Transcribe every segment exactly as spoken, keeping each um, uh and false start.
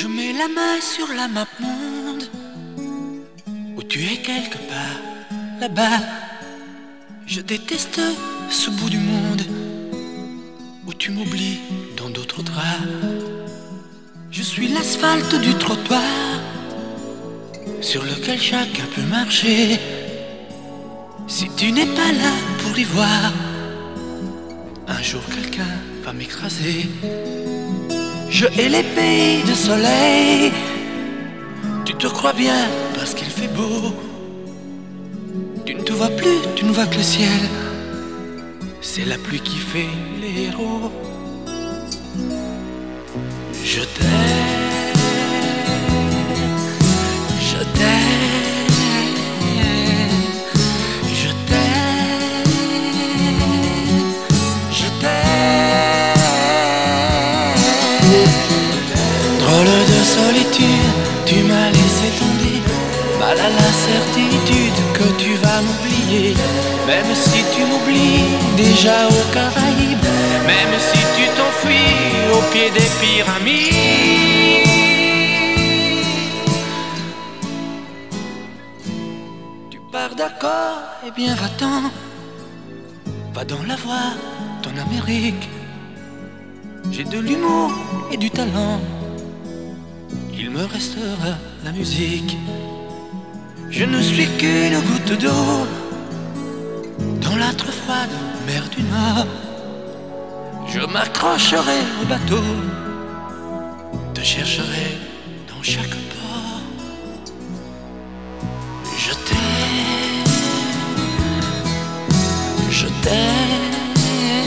Je mets la main sur la map monde, où tu es quelque part là-bas. Je déteste ce bout du monde, où tu m'oublies dans d'autres draps. Je suis l'asphalte du trottoir, sur lequel chacun peut marcher. Si tu n'es pas là pour y voir, un jour quelqu'un va m'écraser. Je hais les pays de soleil, tu te crois bien parce qu'il fait beau. Tu ne te vois plus, tu ne vois que le ciel, c'est la pluie qui fait les héros. Je t'aime, je t'aime, je t'aime, je t'aime. Drôle de solitude, tu m'as laissé tomber, mal à la certitude que tu vas m'oublier. Même si tu m'oublies déjà aux Caraïbes, même si tu t'enfuis au pied des pyramides. Tu pars d'accord, eh bien va-t'en, va dans la voie ton Amérique. J'ai de l'humour et du talent, il me restera la musique. Je ne suis qu'une goutte d'eau dans la trop froide mer du Nord. Je m'accrocherai au bateau, te chercherai dans chaque port. Je t'aime, je t'aime,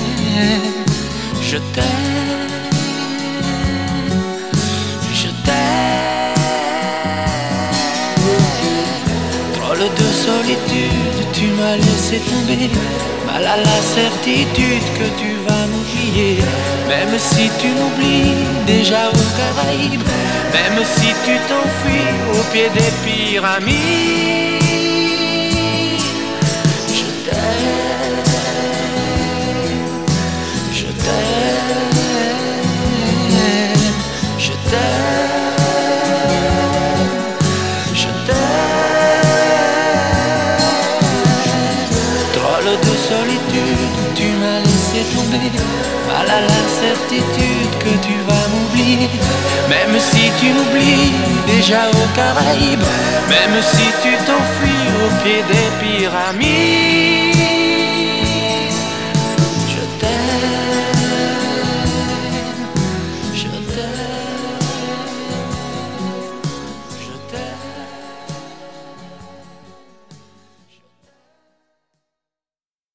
je t'aime, je t'aime. Drôle de solitude, tu m'as laissé tomber, mal à la certitude que tu vas m'oublier. Même si tu m'oublies déjà aux Caraïbes, même si tu t'enfuis au pied des pyramides. Je t'aime, je t'aime, je t'aime, je t'aime. Drôle de solitude, tu m'as laissé tomber, mal à la certitude que tu vas m'oublier. Même si tu m'oublies déjà aux Caraïbes, même si tu t'enfuis au pied des pyramides.